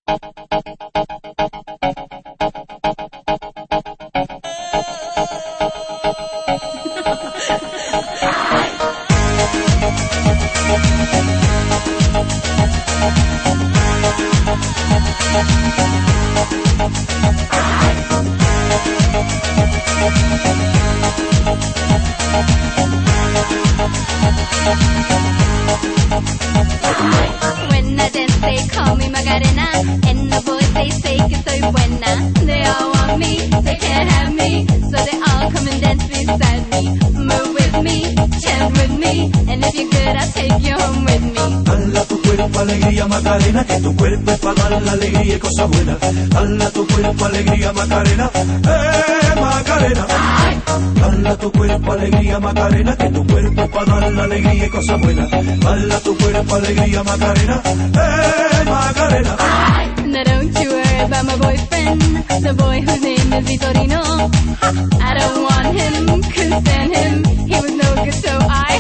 When I dance, they call me Macarena, and the boys they say que soy buena. They all want me, they can't have me, so they all come and dance beside me. Move with me, chant with me, and if you're good, I'll take you home with me. Dala tu cuerpo alegría Macarena, que tu cuerpo es para dar la alegría y cosas buenas. Dala tu cuerpo alegría Macarena, Macarena. Dala tu cuerpo alegría Macarena, que tu cuerpo es para dar la alegría y cosas buenas. Dala tu cuerpo alegría Macarena, Macarena. Now don't you worry about my boyfriend, the boy whose name is Vitorino. I don't want him, couldn't stand him, he was no good, so I...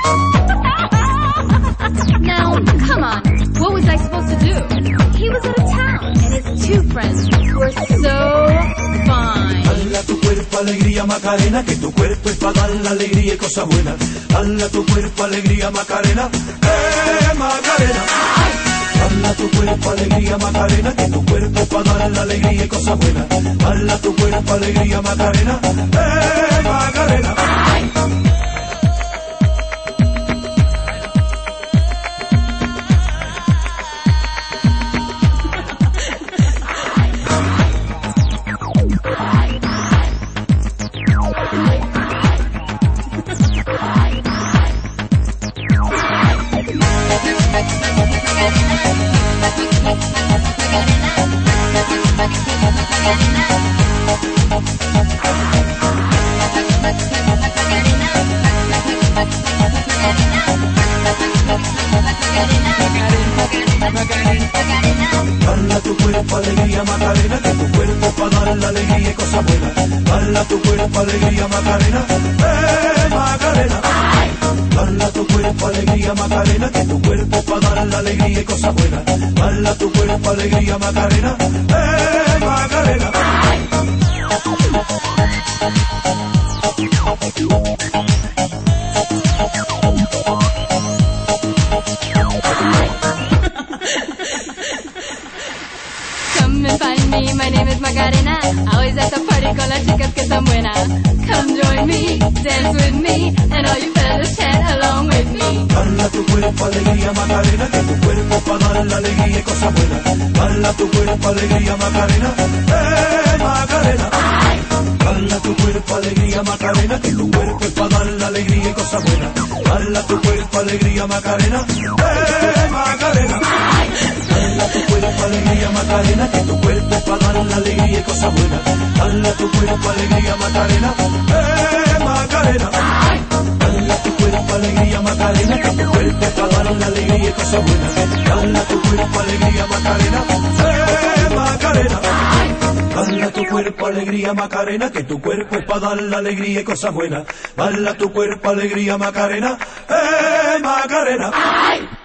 Now, come on, what was I supposed to do? He was out of town, and his two friends were so fine. Dala tu cuerpo alegría Macarena, que tu cuerpo es para dar la alegría y cosas buenas. Dala tu cuerpo alegría Macarena, Macarena. Dala tu cuerpo alegría Macarena, que tu cuerpo es para dar la alegría y cosas buenas. Dala tu cuerpo alegría Macarena, Macarena. Dala tu cuerpo alegría Macarena, que tu cuerpo es para dar la alegría y cosas buenas. Dala tu cuerpo alegría Macarena, Macarena. Dala tu cuerpo alegría Macarena, que tu cuerpo es para dar la alegría y cosas buenas. Dala tu cuerpo alegría Macarena, Macarena. Come and find me, my name is Macarena. Always at the party con las chicas que están buenas. Come join me, dance with me, and all you fellas chant along with me. Dala tu cuerpo alegría Macarena, que tu cuerpo es para dar la alegría y cosas buenas. Dala tu cuerpo alegría Macarena, Macarena. Dala tu cuerpo alegría Macarena, que tu cuerpo es para dar la alegría y cosas buenas. Dala tu cuerpo alegría Macarena, Macarena. Dala tu cuerpo alegría Macarena, que tu cuerpo es para dar la alegría y cosas buenas. Dala tu cuerpo alegría Macarena, Macarena. Dala tu cuerpo alegría Macarena, que tu cuerpo es para dar la alegría y cosas buenas. Dala tu cuerpo alegría Macarena, Macarena. Dala tu cuerpo alegría Macarena, que tu cuerpo es para dar la alegría y cosas buenas. Dala tu cuerpo alegría Macarena, Macarena.